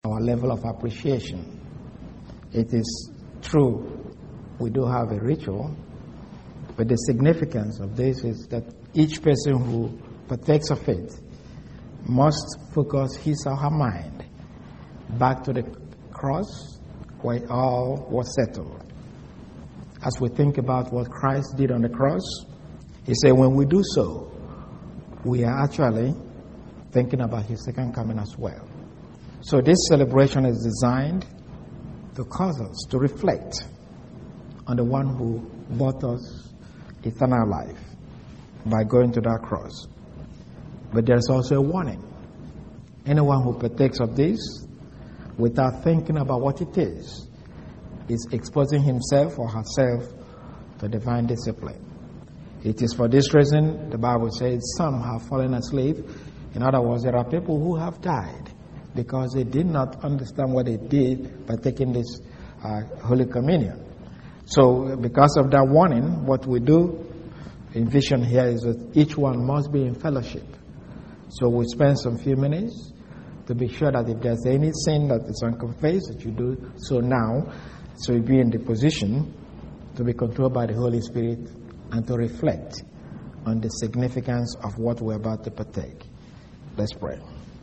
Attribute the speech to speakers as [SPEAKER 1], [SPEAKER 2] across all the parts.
[SPEAKER 1] our level of appreciation. It is true, we do have a ritual, but the significance of this is that each person who partakes of it must focus his or her mind back to the cross where it all was settled. As we think about what Christ did on the cross, he said when we do so, we are actually thinking about his second coming as well. So this celebration is designed to cause us to reflect on the one who bought us eternal life by going to that cross. But there's also a warning. Anyone who partakes of this without thinking about what it is exposing himself or herself to divine discipline. It is for this reason the Bible says some have fallen asleep. In other words, there are people who have died because they did not understand what they did by taking this Holy Communion. So because of that warning, what we do in vision here is that each one must be in fellowship. So we spend some few minutes to be sure that if there's any sin that is unconfessed, that you do so now, so you be in the position to be controlled by the Holy Spirit and to reflect on the significance of what we're about to partake. Let's pray.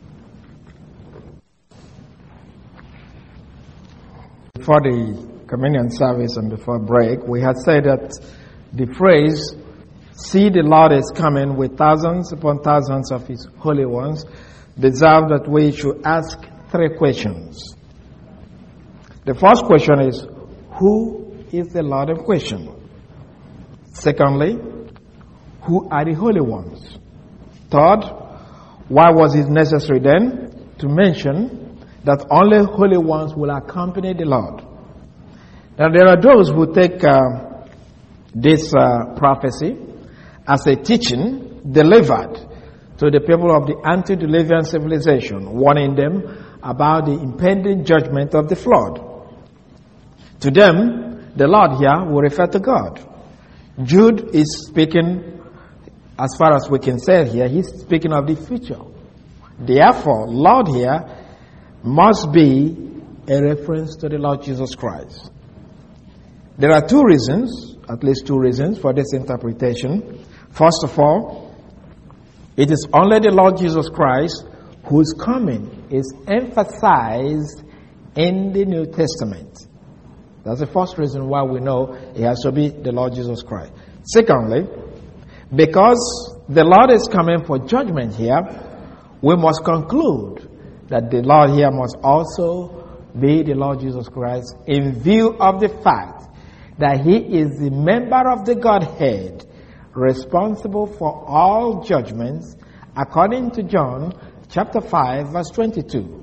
[SPEAKER 1] Before the communion service and before break, we had said that the phrase, "See the Lord is coming with thousands upon thousands of his holy ones," deserve that we should ask three questions. The first question is, who is the Lord in question? Secondly, who are the holy ones? Third, why was it necessary then to mention that only holy ones will accompany the Lord? Now there are those who take this prophecy as a teaching delivered to the people of the antediluvian civilization, warning them about the impending judgment of the flood. To them, the Lord here will refer to God. Jude is speaking, as far as we can say here, he's speaking of the future. Therefore, Lord here must be a reference to the Lord Jesus Christ. There are two reasons, at least two reasons for this interpretation. First of all, it is only the Lord Jesus Christ whose coming is emphasized in the New Testament. That's the first reason why we know it has to be the Lord Jesus Christ. Secondly, because the Lord is coming for judgment here, we must conclude that the Lord here must also be the Lord Jesus Christ in view of the fact that he is the member of the Godhead responsible for all judgments according to John chapter 5 verse 22.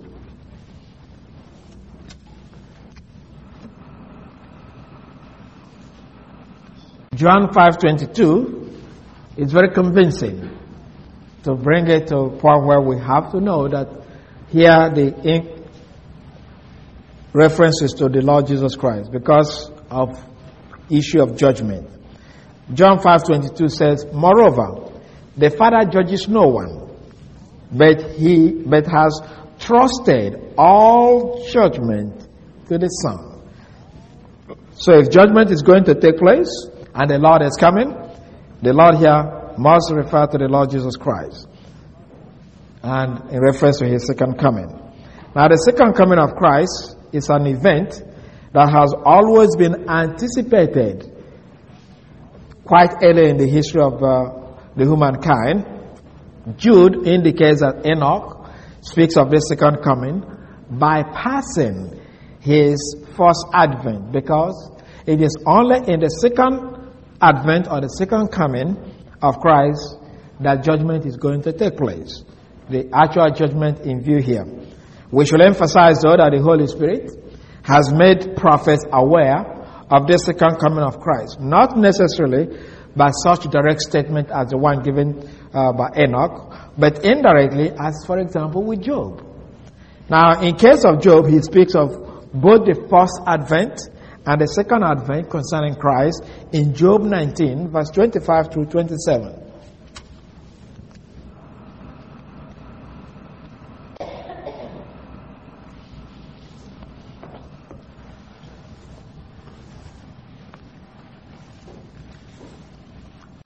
[SPEAKER 1] John 5:22 is very convincing to bring it to a point where we have to know that here the references to the Lord Jesus Christ because of issue of judgment. John 5:22 says, "Moreover, the Father judges no one, but has trusted all judgment to the Son." So if judgment is going to take place and the Lord is coming, the Lord here must refer to the Lord Jesus Christ and in reference to his second coming. Now the second coming of Christ is an event that has always been anticipated quite early in the history of the humankind. Jude indicates that Enoch speaks of the second coming bypassing his first advent, because it is only in the second advent or the second coming of Christ that judgment is going to take place. The actual judgment in view here. We should emphasize though that the Holy Spirit has made prophets aware of the second coming of Christ, not necessarily by such direct statement as the one given by Enoch, but indirectly, as for example with Job. Now in case of Job, he speaks of both the first advent and the second advent concerning Christ in Job 19 verse 25 through 27.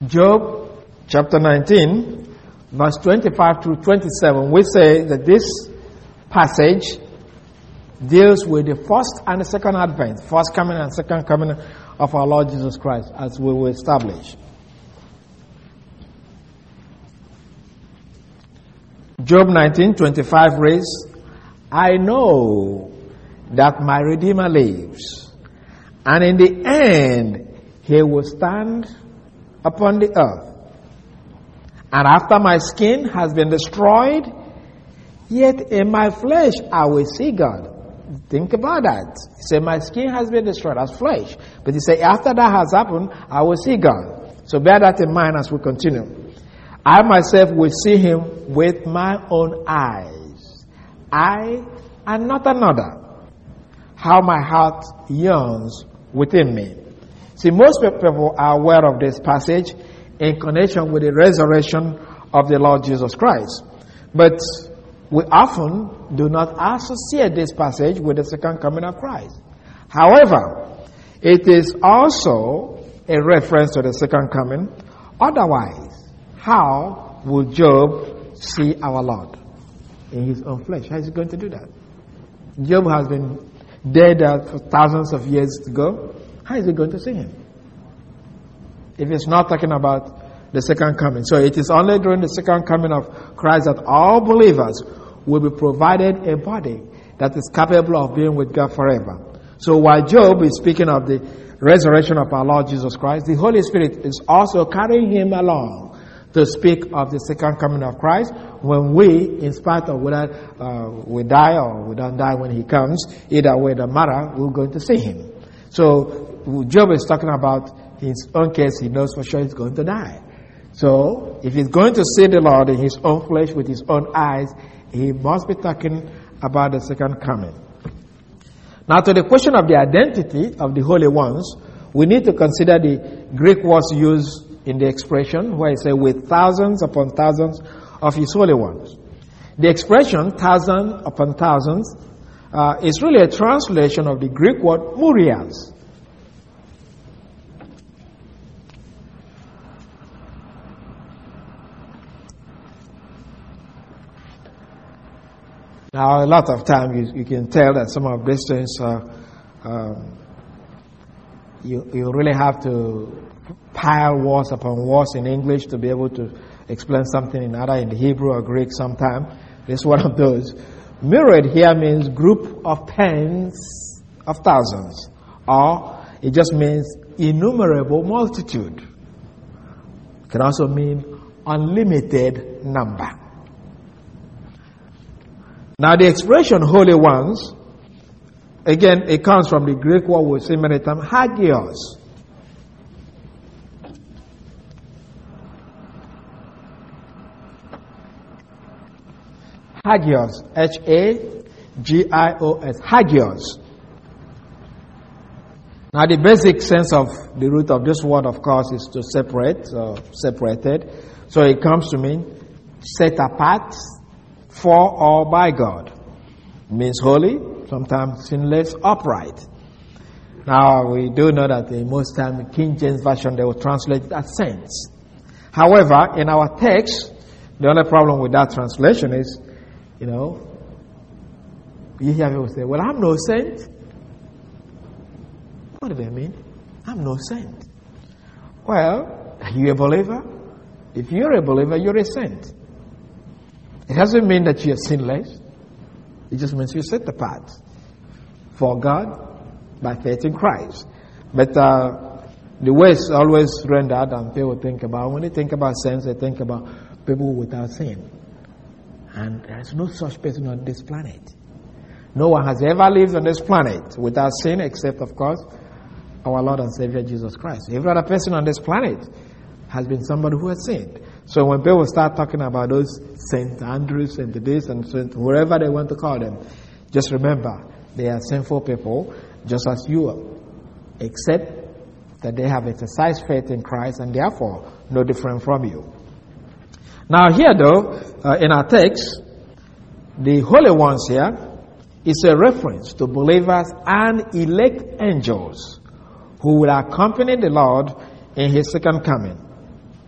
[SPEAKER 1] Job chapter 19, verse 25 through 27, we say that this passage deals with the first and the second advent, first coming and second coming of our Lord Jesus Christ, as we will establish. Job 19:25 reads, I know that my Redeemer lives, and in the end he will stand upon the earth. And after my skin has been destroyed, yet in my flesh I will see God. Think about that. He said, my skin has been destroyed as flesh. But he said, after that has happened, I will see God. So bear that in mind as we continue. I myself will see him with my own eyes. I and not another. How my heart yearns within me. See, most people are aware of this passage in connection with the resurrection of the Lord Jesus Christ. But we often do not associate this passage with the second coming of Christ. However, it is also a reference to the second coming. Otherwise, how will Job see our Lord in his own flesh? How is he going to do that? Job has been dead for thousands of years ago. How is he going to see him? If it's not talking about the second coming. So it is only during the second coming of Christ that all believers will be provided a body that is capable of being with God forever. So while Job is speaking of the resurrection of our Lord Jesus Christ, the Holy Spirit is also carrying him along to speak of the second coming of Christ, when we, in spite of whether we die or we don't die when he comes, either way, the matter, we're going to see him. So Job is talking about his own case. He knows for sure he's going to die. So if he's going to see the Lord in his own flesh with his own eyes, he must be talking about the second coming. Now, to the question of the identity of the holy ones, we need to consider the Greek words used in the expression where it says, with thousands upon thousands of his holy ones. The expression thousand upon thousands is really a translation of the Greek word murias. Now, a lot of time you can tell that some of these things you really have to pile words upon words in English to be able to explain something in either in the Hebrew or Greek sometime. This is one of those. Myriad here means group of tens of thousands, or it just means innumerable multitude. It can also mean unlimited number. Now the expression holy ones, again, it comes from the Greek word we see many times, hagios. Hagios, H-A-G-I-O-S, hagios. Now the basic sense of the root of this word, of course, is to separate, separated. So it comes to mean set apart for or by God. It means holy, sometimes sinless, upright. Now we do know that in most time King James Version they will translate it as saints. However, in our text, the only problem with that translation is, you hear people say, well, I'm no saint. What do they mean? I'm no saint. Well, are you a believer? If you're a believer, you're a saint. It doesn't mean that you're sinless. It just means you're set apart for God by faith in Christ. But the way it's always rendered, and people think about, when they think about saints, they think about people without sin. And there's no such person on this planet. No one has ever lived on this planet without sin, except, of course, our Lord and Savior Jesus Christ. Every other person on this planet has been somebody who has sinned. So when people start talking about those Saint Andrews and this and Saint whoever they want to call them, just remember they are sinful people just as you are, except that they have exercised faith in Christ and therefore no different from you. Now here though, in our text, the holy ones here is a reference to believers and elect angels who will accompany the Lord in his second coming.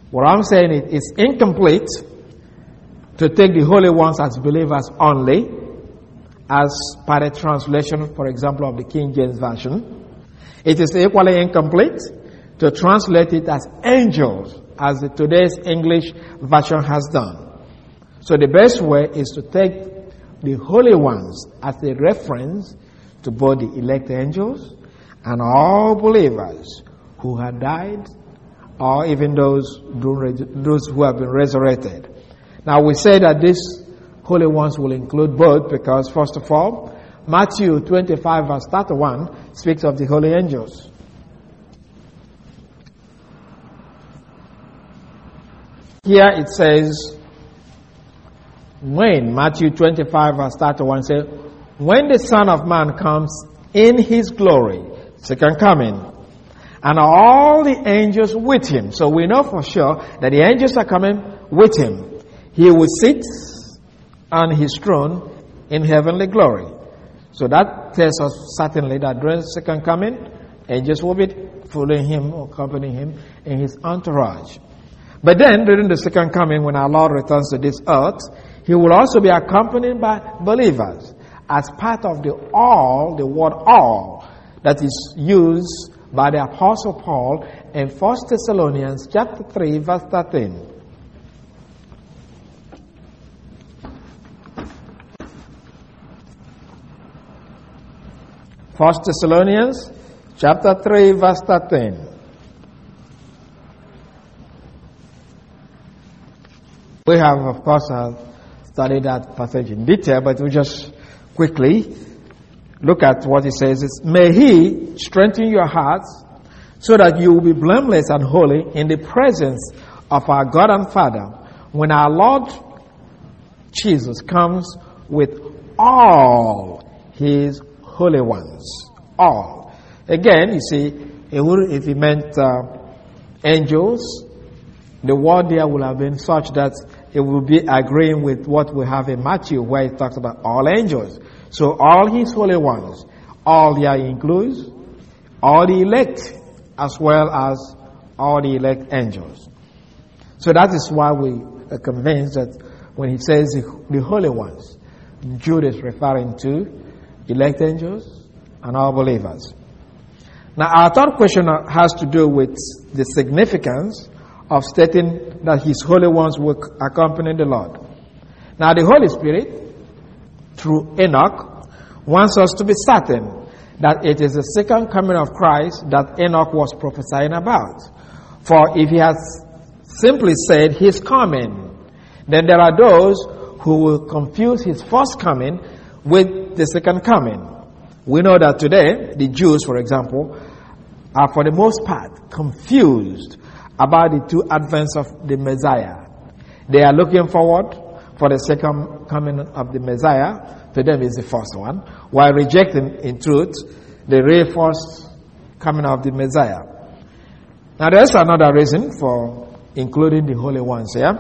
[SPEAKER 1] What I'm saying is it's incomplete to take the holy ones as believers only, as per the translation, for example, of the King James Version. It is equally incomplete to translate it as angels, as the today's English version has done. So the best way is to take the holy ones as a reference to both the elect angels and all believers who have died, or even those who have been resurrected. Now we say that these holy ones will include both because, first of all, Matthew 25 verse 31 speaks of the holy angels. Here it says, when Matthew 25 verse 31 says, when the Son of Man comes in his glory, second coming, and all the angels with him. So we know for sure that the angels are coming with him. He will sit on his throne in heavenly glory. So that tells us certainly that during the second coming, angels will be following him or accompanying him in his entourage. But then during the second coming, when our Lord returns to this earth, he will also be accompanied by believers as part of the all, the word all, that is used by the Apostle Paul in 1 Thessalonians chapter 3 verse 13. 1 Thessalonians chapter 3 verse 13. We have, of course, studied that passage in detail, but we just quickly look at what it says. It's, may he strengthen your hearts so that you will be blameless and holy in the presence of our God and Father when our Lord Jesus comes with all his holy ones. All. Again, you see, if he meant angels, the word there would have been such that it will be agreeing with what we have in Matthew, where it talks about all angels. So all his holy ones, all there includes all the elect as well as all the elect angels. So that is why we are convinced that when he says the holy ones, Jude is referring to elect angels and all believers. Now our third question has to do with the significance of stating that his holy ones will accompany the Lord. Now the Holy Spirit, through Enoch, wants us to be certain that it is the second coming of Christ that Enoch was prophesying about. For if he has simply said his coming, then there are those who will confuse his first coming with the second coming. We know that today, the Jews, for example, are for the most part confused about the two advents of the Messiah. They are looking forward for the second coming of the Messiah. To them is the first one, while rejecting in truth the real first coming of the Messiah. Now there's another reason for including the holy ones here,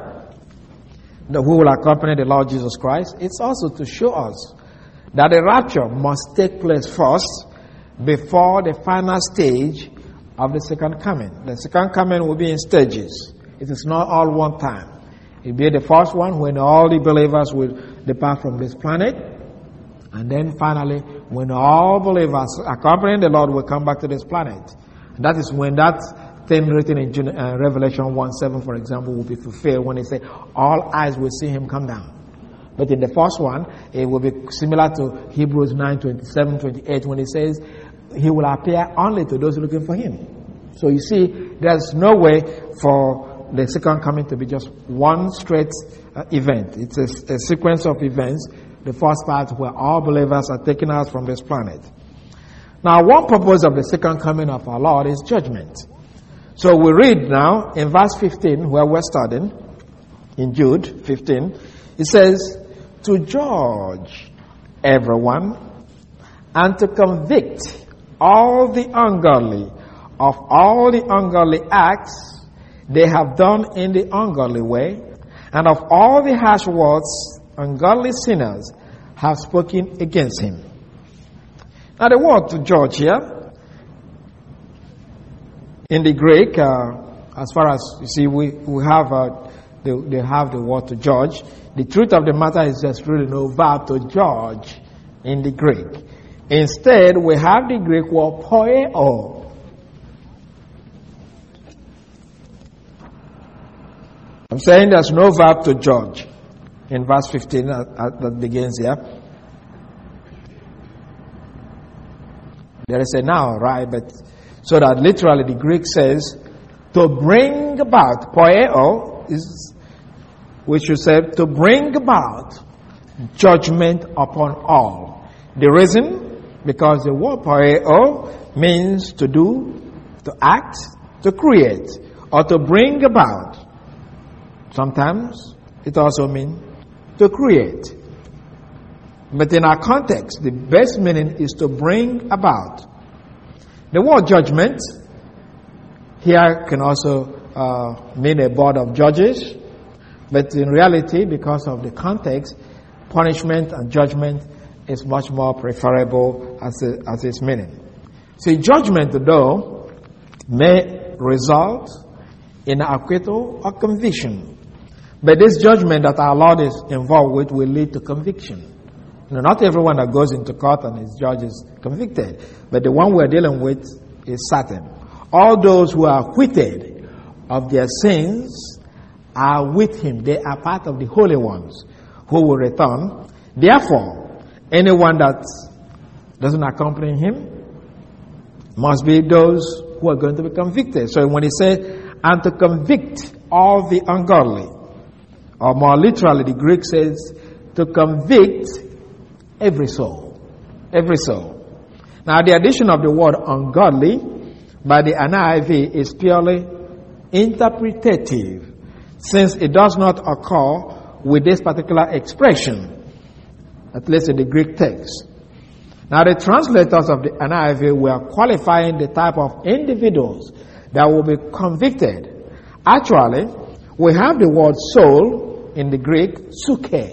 [SPEAKER 1] who will accompany the Lord Jesus Christ. It's also to show us that the rapture must take place first before the final stage of the second coming. The second coming will be in stages. It is not all one time. It will be the first one when all the believers will depart from this planet. And then finally, when all believers accompanying the Lord will come back to this planet. And that is when that thing written in Revelation 1:7, for example, will be fulfilled when they say, all eyes will see him come down. But in the first one, it will be similar to Hebrews 9:27-28 when it says, he will appear only to those looking for him. So you see, there's no way for the second coming to be just one straight event. It's a sequence of events. The first part where all believers are taken out from this planet. Now, one purpose of the second coming of our Lord is judgment. So we read now in verse 15, where we're studying, in Jude 15, it says, to judge everyone and to convict all the ungodly of all the ungodly acts they have done in the ungodly way, and of all the harsh words ungodly sinners have spoken against him. Now the word to judge here, in the Greek, as far as, you see, we have, they have the word to judge. The truth of the matter is there's really no verb to judge in the Greek. Instead, we have the Greek word poieo. I'm saying there's no verb to judge in verse 15 that begins here. There is a noun, right? But so that literally the Greek says to bring about. Poieo is, we should say, to bring about judgment upon all. The reason, because the word poieo means to do, to act, to create, or to bring about. Sometimes it also means to create. But in our context, the best meaning is to bring about. The word judgment here can also mean a board of judges. But in reality, because of the context, punishment and judgment is much more preferable as its meaning. See, judgment, though, may result in acquittal or conviction. But this judgment that our Lord is involved with will lead to conviction. Not everyone that goes into court and is judged is convicted, but the one we're dealing with is certain. All those who are acquitted of their sins are with him. They are part of the holy ones who will return. Therefore, anyone that doesn't accompany him must be those who are going to be convicted. So when he says, and to convict all the ungodly, or more literally, the Greek says, to convict every soul. Every soul. Now, the addition of the word ungodly by the NIV is purely interpretative, since it does not occur with this particular expression, at least in the Greek text. Now, the translators of the NIV were qualifying the type of individuals that will be convicted. Actually, we have the word soul in the Greek, suke.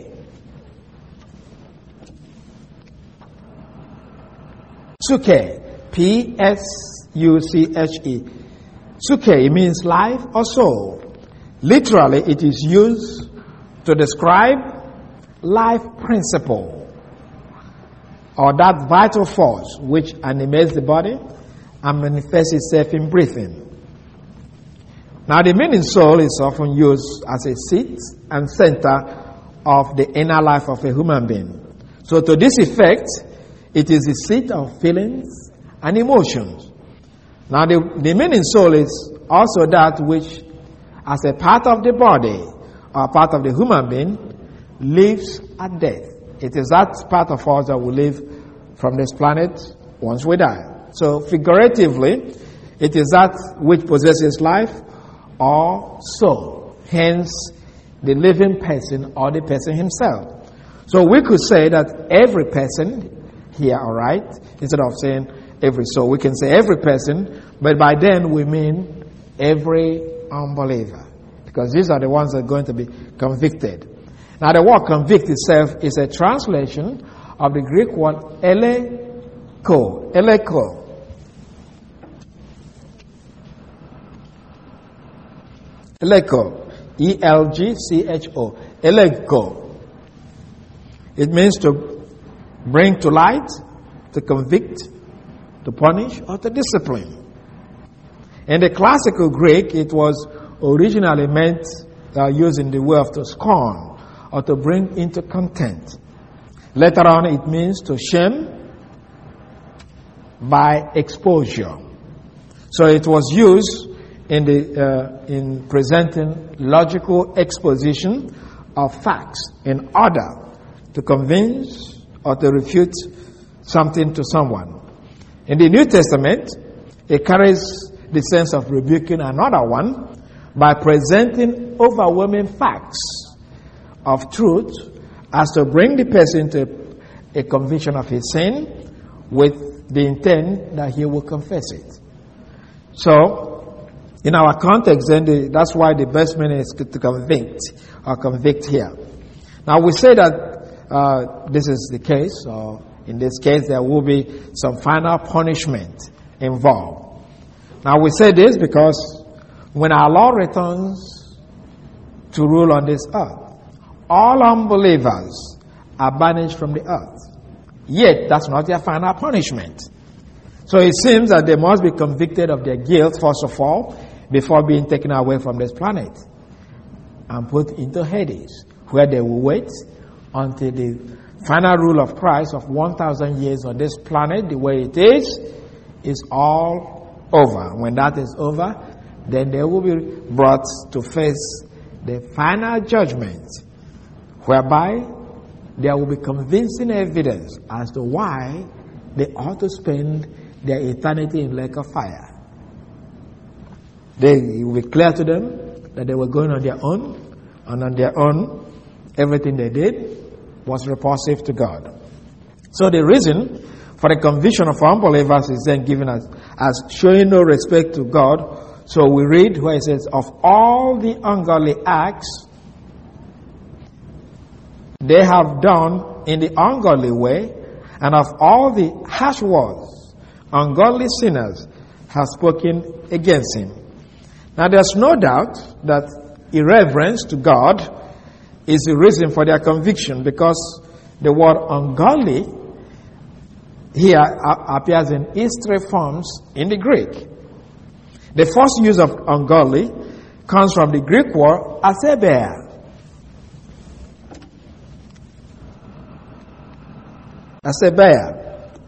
[SPEAKER 1] Suke, P-S-U-C-H-E. Suke, it means life or soul. Literally, it is used to describe life principle, or that vital force which animates the body and manifests itself in breathing. Now, the meaning soul is often used as a seat and center of the inner life of a human being. So, to this effect, it is the seat of feelings and emotions. Now, the meaning soul is also that which, as a part of the body or part of the human being, lives at death. It is that part of us that will live from this planet once we die. So, figuratively, it is that which possesses life or soul. Hence, the living person or the person himself. So, we could say that every person here, all right, instead of saying every soul, we can say every person, but by then we mean every unbeliever, because these are the ones that are going to be convicted. Now, the word convict itself is a translation of the Greek word eleko. Eleko. Eleko. E-L-G-C-H-O. Eleko. It means to bring to light, to convict, to punish, or to discipline. In the classical Greek, it was originally meant used in the way of to scorn or to bring into contempt. Later on, it means to shame by exposure. So it was used in presenting logical exposition of facts in order to convince or to refute something to someone. In the New Testament, it carries the sense of rebuking another one by presenting overwhelming facts of truth as to bring the person to a conviction of his sin with the intent that he will confess it. So, in our context, then that's why the best meaning is to convict or convict here. Now, we say that this is the case, or in this case, there will be some final punishment involved. Now, we say this because when our Lord returns to rule on this earth, all unbelievers are banished from the earth. Yet, that's not their final punishment. So it seems that they must be convicted of their guilt, first of all, before being taken away from this planet and put into Hades, where they will wait until the final rule of Christ of 1,000 years on this planet, the way it is all over. When that is over, then they will be brought to face the final judgment, whereby there will be convincing evidence as to why they ought to spend their eternity in lake of fire. It will be clear to them that they were going on their own, and on their own, everything they did was repulsive to God. So the reason for the conviction of unbelievers is then given as showing no respect to God. So we read where it says, of all the ungodly acts they have done in the ungodly way, and of all the harsh words ungodly sinners have spoken against him. Now there's no doubt that irreverence to God is the reason for their conviction, because the word ungodly here appears in its three forms in the Greek. The first use of ungodly comes from the Greek word asebeia. Asebeia.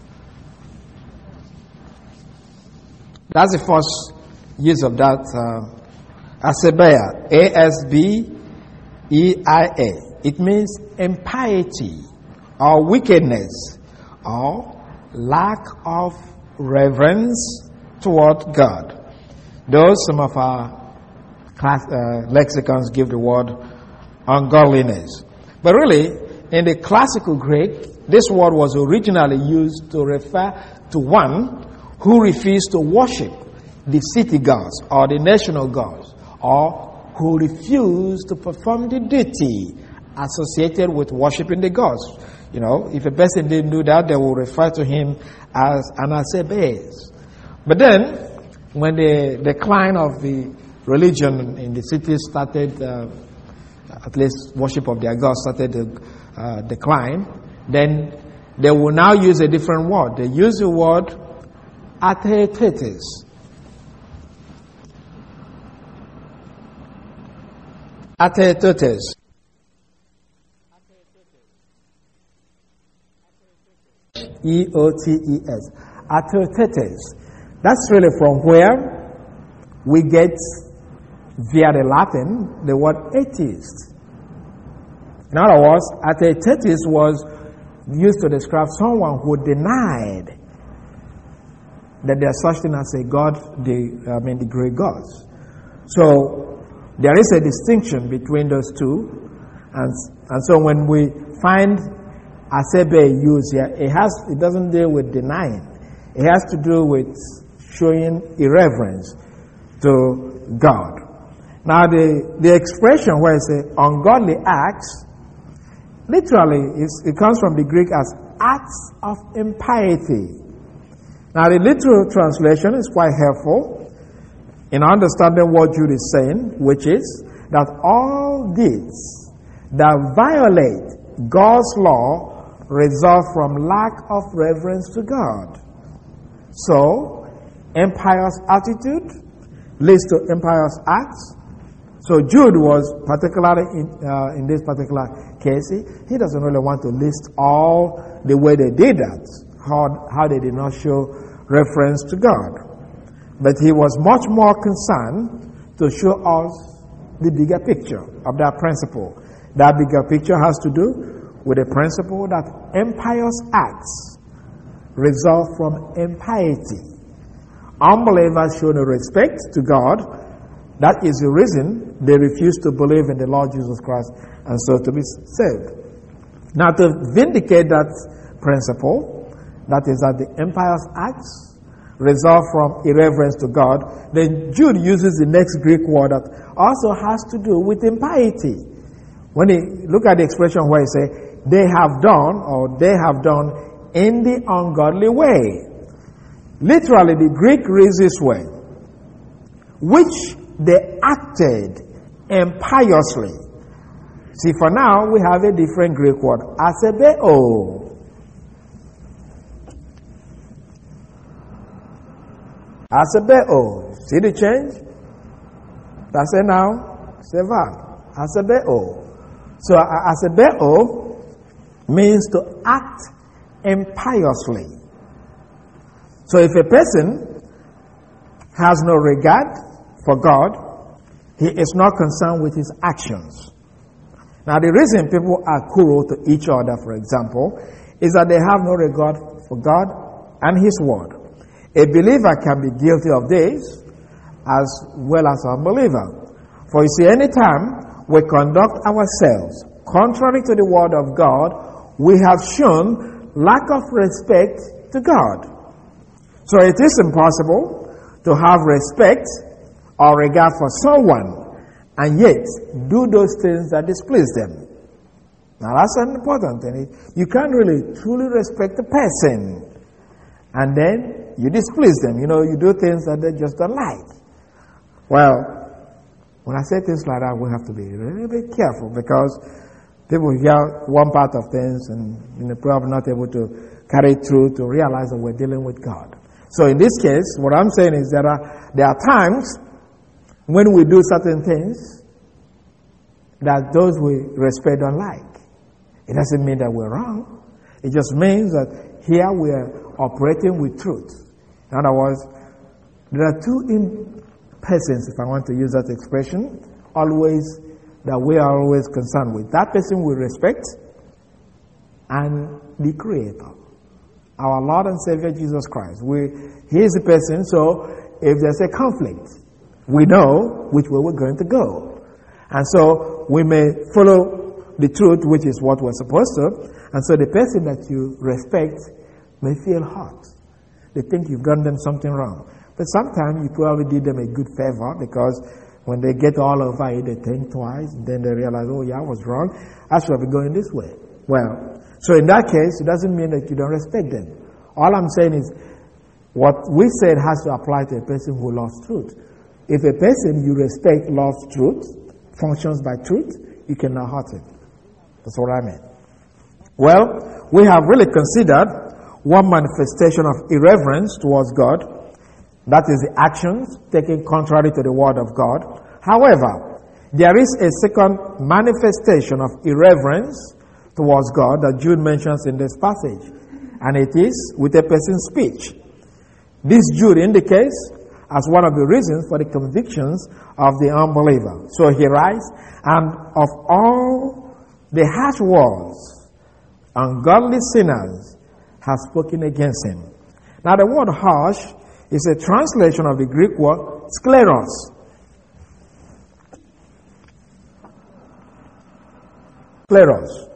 [SPEAKER 1] That's the first use of that asebeia. A-S-B-E-I-A. It means impiety or wickedness or lack of reverence toward God. Though some of our lexicons give the word ungodliness. But really, in the classical Greek, this word was originally used to refer to one who refused to worship the city gods or the national gods, or who refused to perform the duty associated with worshiping the gods. You know, if a person didn't do that, they will refer to him as an Asebes. But then, when the decline of the religion in the city started, at least worship of their gods started to decline, then they will now use a different word. They use the word athetetes. Athetetes. E-O-T-E-S. Athetetes. That's really from where we get, via the Latin, the word atheist. In other words, athetetes was used to describe someone who denied that there's such thing as a God, the Greek gods. So there is a distinction between those two, and so when we find asebe used here, it doesn't deal with denying. It has to do with showing irreverence to God. Now the expression where it says ungodly acts, literally it comes from the Greek as acts of impiety. Now the literal translation is quite helpful in understanding what Jude is saying, which is that all deeds that violate God's law result from lack of reverence to God. So, impious attitude leads to impious acts. So Jude was particularly in this particular case, he doesn't really want to list all the way they did that, how they did not show reference to God. But he was much more concerned to show us the bigger picture of that principle. That bigger picture has to do with the principle that impious acts result from impiety. Unbelievers show no respect to God. That is the reason they refuse to believe in the Lord Jesus Christ and so to be saved. Now, to vindicate that principle, that is that the impious acts result from irreverence to God, then Jude uses the next Greek word that also has to do with impiety. When you look at the expression where he says, they have done in the ungodly way. Literally, the Greek reads this way. which they acted impiously. See, for now, we have a different Greek word, asebeo. Asebeo. See the change? That's it now. It's a verb. Asebeo. So, asebeo means to act impiously. So, if a person has no regard for God, he is not concerned with his actions. Now, the reason people are cruel to each other, for example, is that they have no regard for God and His Word. A believer can be guilty of this as well as a unbeliever. For you see, anytime we conduct ourselves contrary to the Word of God, we have shown lack of respect to God. So it is impossible to have respect or regard for someone and yet do those things that displease them. Now that's an important thing. You can't really truly respect the person and then you displease them. You know, you do things that they just don't like. Well, when I say things like that, we have to be really be careful because people hear one part of things and probably not able to carry it through to realize that we're dealing with God. So in this case, what I'm saying is that there are times when we do certain things that those we respect don't like. It doesn't mean that we're wrong. It just means that here we are operating with truth. In other words, there are two persons, if I want to use that expression, always that we are always concerned with. That person we respect and the Creator, our Lord and Savior Jesus Christ. He is the person, so if there's a conflict, we know which way we're going to go. And so we may follow the truth, which is what we're supposed to. And so the person that you respect may feel hurt. They think you've done them something wrong. But sometimes you probably did them a good favor because when they get all over it, they think twice. And then they realize, oh yeah, I was wrong. I should have been going this way. Well, so in that case, it doesn't mean that you don't respect them. All I'm saying is what we said has to apply to a person who loves truth. If a person you respect loves truth, functions by truth, you cannot hurt him. That's what I mean. Well, we have really considered one manifestation of irreverence towards God. That is the actions taken contrary to the Word of God. However, there is a second manifestation of irreverence towards God that Jude mentions in this passage. And it is with a person's speech. This Jude indicates as one of the reasons for the convictions of the unbeliever. So he writes, and of all the harsh words ungodly sinners have spoken against him. Now the word harsh is a translation of the Greek word skleros. Skleros.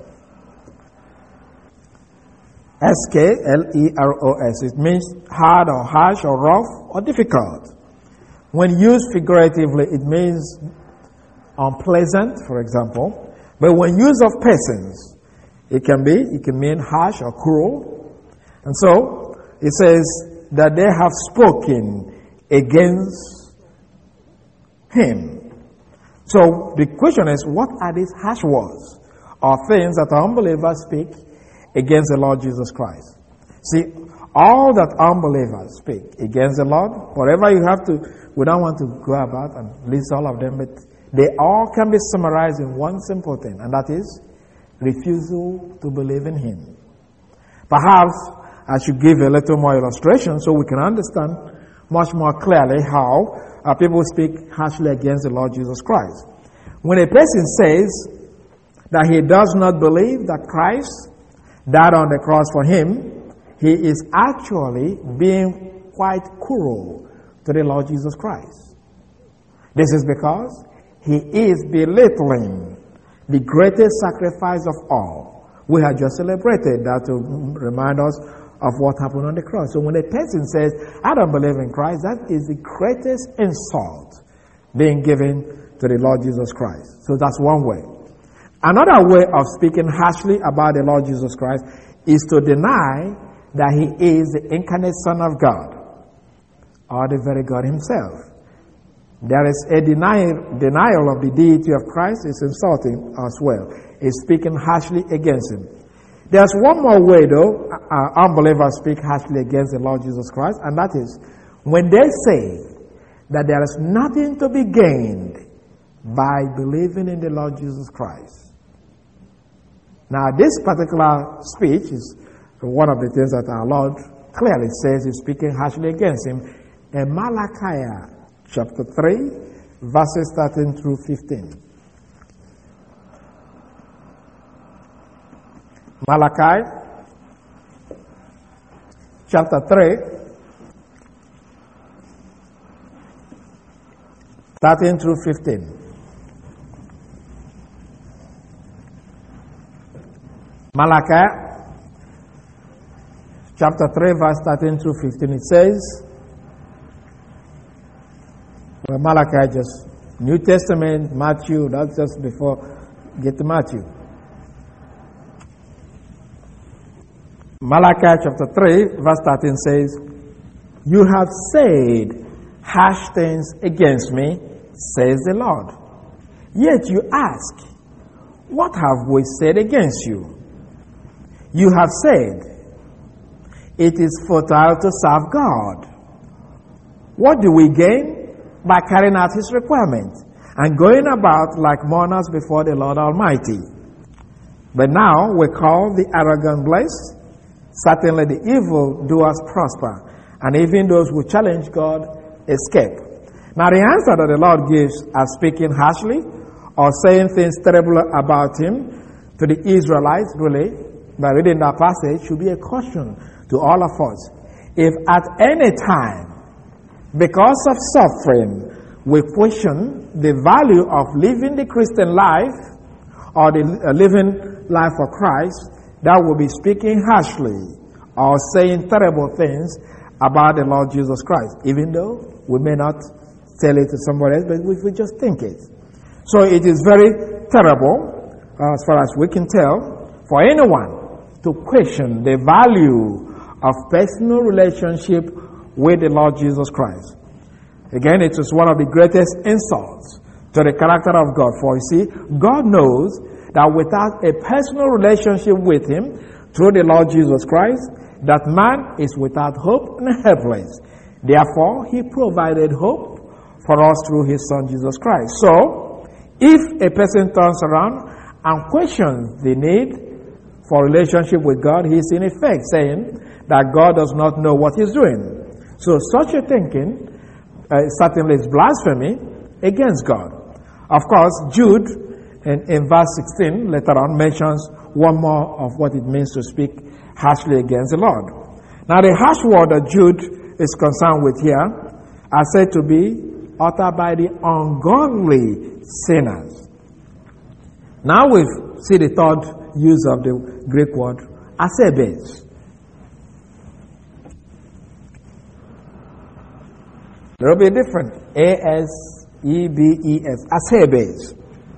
[SPEAKER 1] S-K-L-E-R-O-S. It means hard or harsh or rough or difficult. When used figuratively, it means unpleasant, for example. But when used of persons, it can mean harsh or cruel. And so, it says that they have spoken against him. So, the question is, what are these harsh words or things that unbelievers speak against the Lord Jesus Christ? See, all that unbelievers speak against the Lord, whatever you have to, we don't want to go about and list all of them, but they all can be summarized in one simple thing, and that is refusal to believe in Him. Perhaps I should give a little more illustration so we can understand much more clearly how people speak harshly against the Lord Jesus Christ. When a person says that he does not believe that Christ died on the cross for him, he is actually being quite cruel to the Lord Jesus Christ. This is because he is belittling the greatest sacrifice of all. We have just celebrated that to remind us of what happened on the cross. So when a person says, I don't believe in Christ, that is the greatest insult being given to the Lord Jesus Christ. So that's one way. Another way of speaking harshly about the Lord Jesus Christ is to deny that He is the incarnate Son of God or the very God Himself. There is a denial of the deity of Christ is insulting as well. Is speaking harshly against him. There's one more way, though, unbelievers speak harshly against the Lord Jesus Christ, and that is when they say that there is nothing to be gained by believing in the Lord Jesus Christ. Now, this particular speech is one of the things that our Lord clearly says is speaking harshly against him in Malachi chapter 3, verses 13 through 15. Malachi chapter 3, 13 through 15. Malachi chapter 3, verse 13 through 15. It says, well, Malachi just New Testament, Matthew, that's just before get to Matthew. Malachi chapter 3, verse 13 says, "You have said harsh things against me, says the Lord. Yet you ask, what have we said against you? You have said, it is futile to serve God. What do we gain by carrying out his requirement and going about like mourners before the Lord Almighty? But now we call the arrogant blessed. Certainly the evil doers prosper, and even those who challenge God escape." Now the answer that the Lord gives as speaking harshly or saying things terrible about him to the Israelites, really, by reading that passage, should be a caution to all of us. If at any time, because of suffering, we question the value of living the Christian life or the living life for Christ, that will be speaking harshly or saying terrible things about the Lord Jesus Christ, even though we may not tell it to somebody else, but we just think it. So it is very terrible, as far as we can tell, for anyone to question the value of personal relationship with the Lord Jesus Christ. Again, it is one of the greatest insults to the character of God. For you see, God knows that without a personal relationship with him through the Lord Jesus Christ, that man is without hope and helpless. Therefore, he provided hope for us through his Son Jesus Christ. So, if a person turns around and questions the need for relationship with God, he is in effect saying that God does not know what he's doing. So, such a thinking certainly is blasphemy against God. Of course, Jude in verse 16 later on mentions one more of what it means to speak harshly against the Lord. Now the harsh word that Jude is concerned with here are said to be uttered by the ungodly sinners. Now we see the third use of the Greek word, asebes. There will be a different A-S-E-B-E-S, asebes.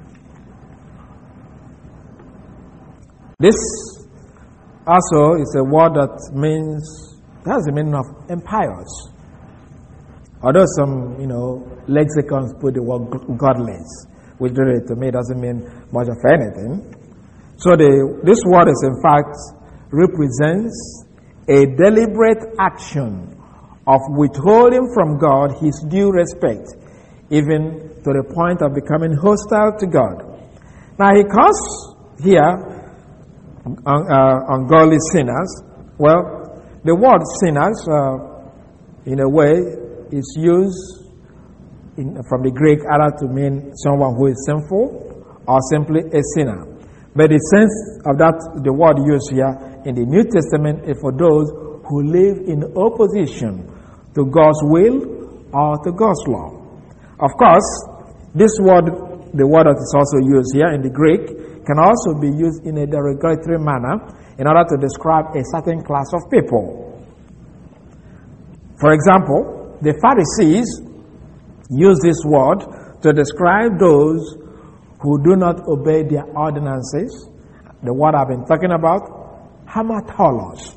[SPEAKER 1] This also is a word that has the meaning of impious. Although some, lexicons put the word godless, which really to me doesn't mean much of anything. So this word is in fact represents a deliberate action of withholding from God his due respect, even to the point of becoming hostile to God. Now he calls here ungodly sinners. Well, the word sinners, in a way, is used from the Greek either to mean someone who is sinful or simply a sinner. But the sense of the word used here in the New Testament is for those who live in opposition to God's will or to God's law. Of course, this word, the word that is also used here in the Greek, can also be used in a derogatory manner in order to describe a certain class of people. For example, the Pharisees use this word to describe those who do not obey their ordinances. The word I've been talking about, hamartolos.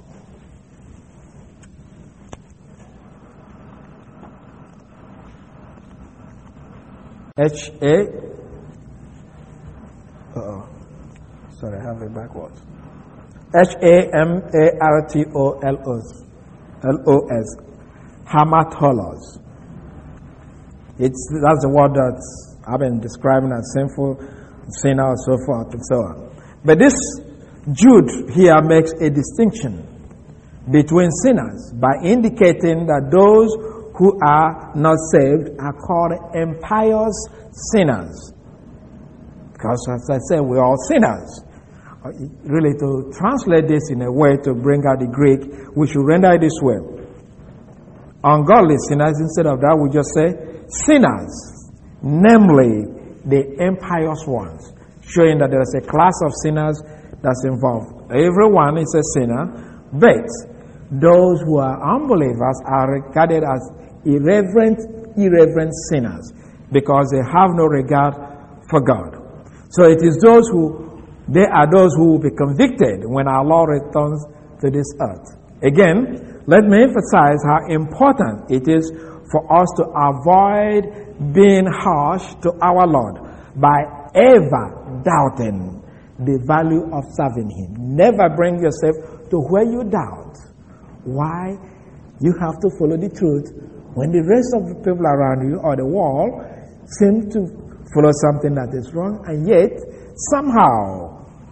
[SPEAKER 1] H-A, sorry, I have it backwards. Hamartolos. Hamartolos. That's the word that I've been describing as sinful, sinner, and so forth and so on. But this Jude here makes a distinction between sinners by indicating that those who are not saved are called impious sinners. Because, as I said, we're all sinners. Really, to translate this in a way to bring out the Greek, we should render it this way. Ungodly sinners, instead of that, we just say sinners, namely the impious ones, showing that there is a class of sinners that's involved. Everyone is a sinner, but those who are unbelievers are regarded as irreverent sinners because they have no regard for God. So it is those who will be convicted when our Lord returns to this earth. Again, let me emphasize how important it is for us to avoid being harsh to our Lord by ever doubting the value of serving Him. Never bring yourself to where you doubt why you have to follow the truth when the rest of the people around you or the world seem to follow something that is wrong, and yet somehow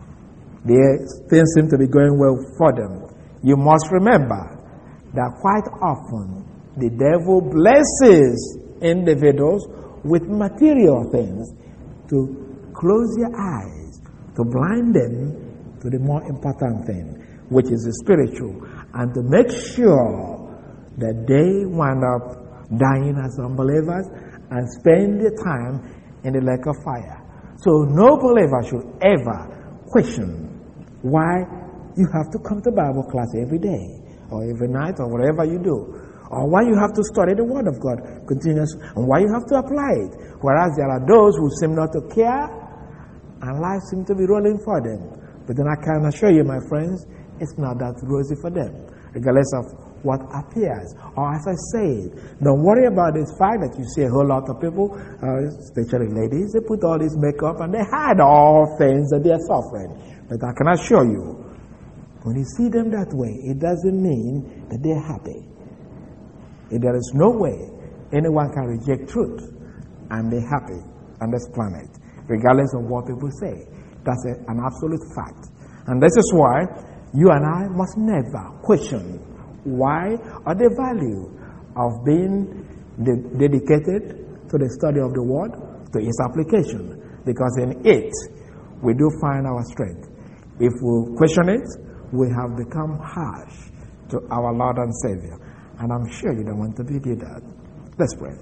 [SPEAKER 1] things seem to be going well for them. You must remember that quite often the devil blesses individuals with material things to close their eyes, to blind them to the more important thing, which is the spiritual, and to make sure that they wind up dying as unbelievers and spend their time in the lake of fire. So no believer should ever question why you have to come to Bible class every day or every night or whatever you do, or why you have to study the Word of God continuously, and why you have to apply it. Whereas there are those who seem not to care, and life seems to be rolling for them. But then I can assure you, my friends, it's not that rosy for them, regardless of what appears. Or as I said, don't worry about this fact that you see a whole lot of people, especially ladies, they put all this makeup and they hide all things that they are suffering. But I can assure you, when you see them that way, it doesn't mean that they're happy. There is no way anyone can reject truth and be happy on this planet, regardless of what people say. That's an absolute fact. And this is why you and I must never question why or the value of being dedicated to the study of the Word, to its application, because in it we do find our strength. If we question it, we have become harsh to our Lord and Savior. And I'm sure you don't want to be that. Let's pray.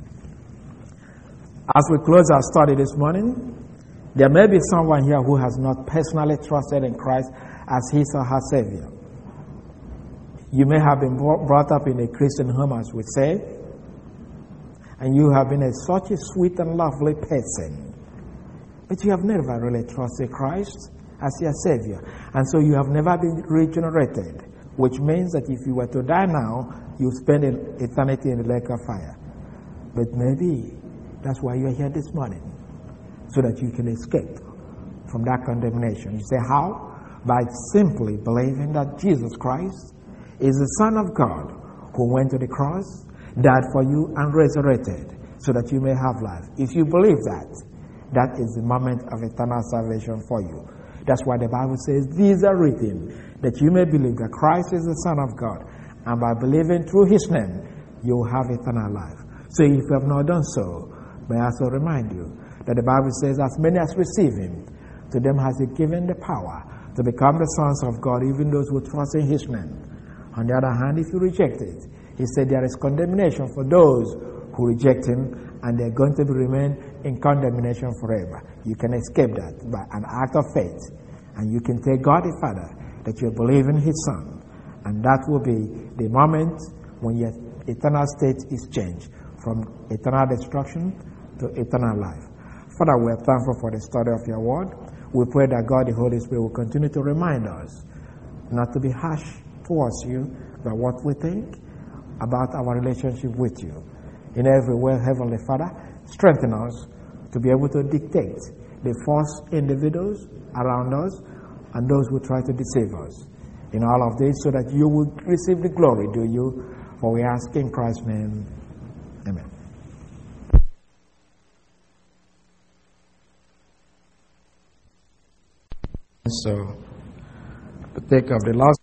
[SPEAKER 1] As we close our study this morning, there may be someone here who has not personally trusted in Christ as his or her Savior. You may have been brought up in a Christian home, as we say, and you have been such a sweet and lovely person, but you have never really trusted Christ as your Savior, and so you have never been regenerated, which means that if you were to die now, you spend an eternity in the lake of fire. But maybe that's why you're here this morning, so that you can escape from that condemnation. You say, how? By simply believing that Jesus Christ is the Son of God who went to the cross, died for you, and resurrected so that you may have life. If you believe that, that is the moment of eternal salvation for you. That's why the Bible says, these are written, that you may believe that Christ is the Son of God, and by believing through His name, you will have eternal life. So if you have not done so, may I also remind you that the Bible says, as many as receive Him, to them has He given the power to become the sons of God, even those who trust in His name. On the other hand, if you reject it, He said there is condemnation for those who reject Him, and they're going to remain in condemnation forever. You can escape that by an act of faith, and you can tell God the Father that you believe in His Son, and that will be the moment when your eternal state is changed from eternal destruction to eternal life. Father, we are thankful for the study of your word. We pray that God, the Holy Spirit, will continue to remind us not to be harsh towards you about what we think about our relationship with you. In every way, Heavenly Father, strengthen us to be able to dictate the false individuals around us and those who try to deceive us in all of this, so that you will receive the glory, do you? For we ask in Christ's name. Amen. So, to take up the last